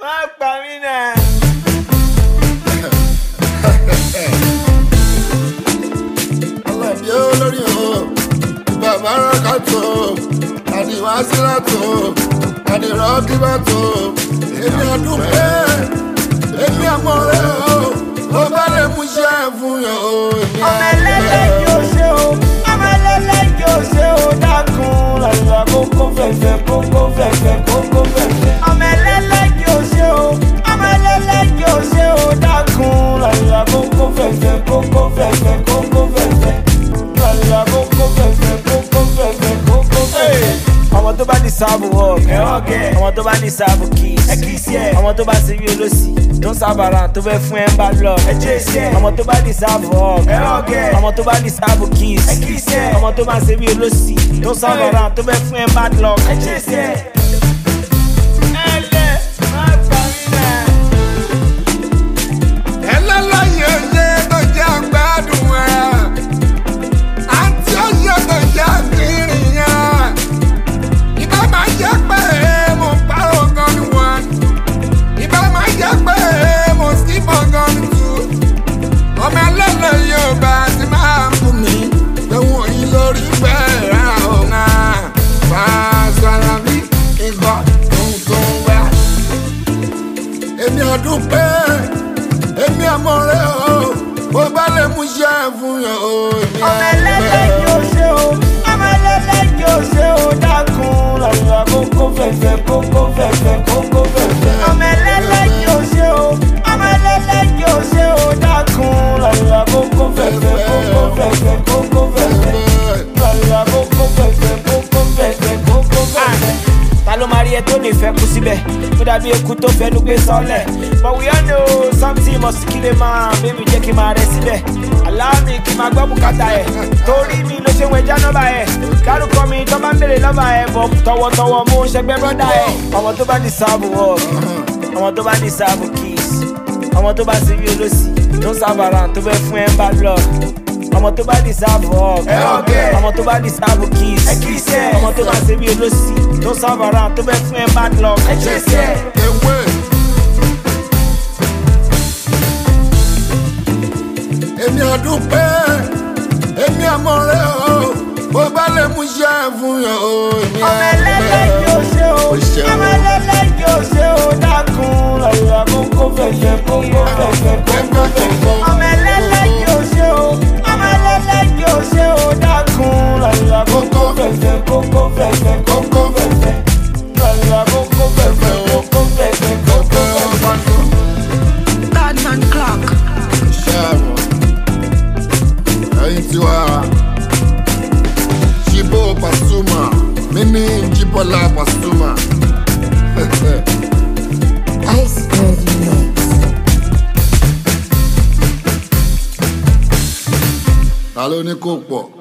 má pa mí náà. Ọlọ́bí olórí o, bàbá rọ́kà tó, àdìwá sílá tó, àdìrọ́ kíbá tó, èmi àdúpẹ́, èmi àmọ̀rẹ́ o, ó bá lè mú iṣẹ́ fún yàn o, èmi ọmọ ẹlẹ́lẹ́ yóò ṣe o, ọmọ ẹlẹ́lẹ́ yóò ṣe o, dákun lọ́la kókó fẹ̀fẹ̀ kókó fẹ̀fẹ̀ kókó fẹ̀fẹ̀. ọmọ ẹlẹ́lẹ́ yóò ṣe o, ọmọ ẹlẹ́lẹ́ yóò ṣe o, dákun lọ́la kókó fẹ̀fẹ̀ kókó fẹ̀fẹ̀ kókó fẹ̀fẹ̀. lọ́la kókó fẹ̀fẹ̀ kókó fẹ̀fẹ̀ kókó fẹ̀fẹ̀. ọmọ tó bá ní sáàbù wọ́ọ̀kì, ọmọ tó bá ní sáàbù kìí, ọmọ tó bá ṣe bí olóṣì tó ń sábàrà tó fẹ́ fún ẹ ń bá lọ. ọmọ tó bá ní sáàbù wọ́ọ̀kì, ọmọ tó bá ní sáàbù kìí, ọmọ tó bá ṣe bí olóṣì tó ń sábàrà tó fẹ́ fún ẹ ń bá lọ. ẹlẹ́lẹ́yẹ yé tó jẹ́ àgbàdùn ẹ̀, àti ọ̀yẹ́ tó jẹ́ àkìrì yẹn. Ìbá máa jẹ́ pé mo pààrọ̀ gan ni wọ́n, ìbá máa jẹ́ pé mo skipọ̀ gan ni tù. Ọmọ ẹlẹ́lẹ́yẹ ò bá ti máa ń fún mi, lẹ́wọ̀n yìí lórí bẹ́ẹ̀ rà ọ̀nà. Fàṣàlà bí ìgbà tó ń wá. Èmi àdúpẹ́, èmi àmọ̀rẹ́ o, ó bá lè mú iṣẹ́ fún yàn o, èmi ọmọ ẹlẹ́lẹ́ yóò ṣe o, ọmọ ẹlẹ́lẹ́ yóò ṣe o, dákun lọ́la kókó fẹ̀fẹ̀ kókó fẹ̀fẹ̀ kókó fẹ̀fẹ̀. ọmọ ẹlẹ́lẹ́ yóò ṣe o, ọmọ ẹlẹ́lẹ́ yóò ṣe o, dákun lọ́la kókó fẹ̀fẹ̀ kókó fẹ̀fẹ̀ kókó fẹ̀fẹ̀. lọ́la kókó fẹ̀fẹ̀ kókó fẹ̀fẹ̀ kókó fẹ̀fẹ̀. ta ló máa rí ẹ tó lè fẹ́ kú síbẹ̀ tó dàbí eku tó fẹ́ nu gbé sọ́lẹ̀. but we all know something must kill a man, baby jẹ́ kí n máa rẹ síbẹ̀. aláàmì kí n máa gbọ́ bùkátà ẹ̀ torí mi ló ṣe ń wẹjá nọ́bà ẹ̀. dárúkọ mi tó bá ń bèrè lọ́bà ẹ̀ bọ̀ tọwọ́tọwọ́ mú ṣẹgbẹ́ brọ́dà ẹ̀. ọmọ tó bá ní sáàbù wọ́ọ̀kì, ọmọ tó bá ní sáàbù kìí, ọmọ tó bá ṣe bí olóṣì tó ń sábàrà tó fẹ́ fún ẹ ń bá lọ. ọmọ tó bá ní sáàbù wọ́ọ̀kì, ọmọ tó bá ní sáàbù kìí, ọmọ tó bá ṣe bí olóṣì tó ń sábàrà tó fẹ́ fún ẹ ń bá lọ. Èmi àdúpẹ́, èmi àmọ̀rẹ́ o, ó bá lè mú iṣẹ́ fún yàn o, èmi ọmọ ẹlẹ́lẹ́ yóò ṣe o, ọmọ ẹlẹ́lẹ́ yóò ṣe o, dákun lọ́la kókó fẹ̀fẹ̀ kókó fẹ̀fẹ̀ kókó fẹ̀fẹ̀. ọmọ ẹlẹ́lẹ́ yóò ṣe o, ọmọ ẹlẹ́lẹ́ yóò ṣe o, dákun lọ́la kókó fẹ̀fẹ̀ kókó fẹ̀fẹ̀ kókó fẹ̀fẹ̀. lọ́la kókó fẹ̀fẹ̀ kókó fẹ̀fẹ̀ kókó fẹ̀fẹ̀. Badman Clock. Ẹyin tiwa, Chibo Pasuma, Mimi Jibola Pasuma. Iceberg Mix. Ta ló ní kó pọ̀?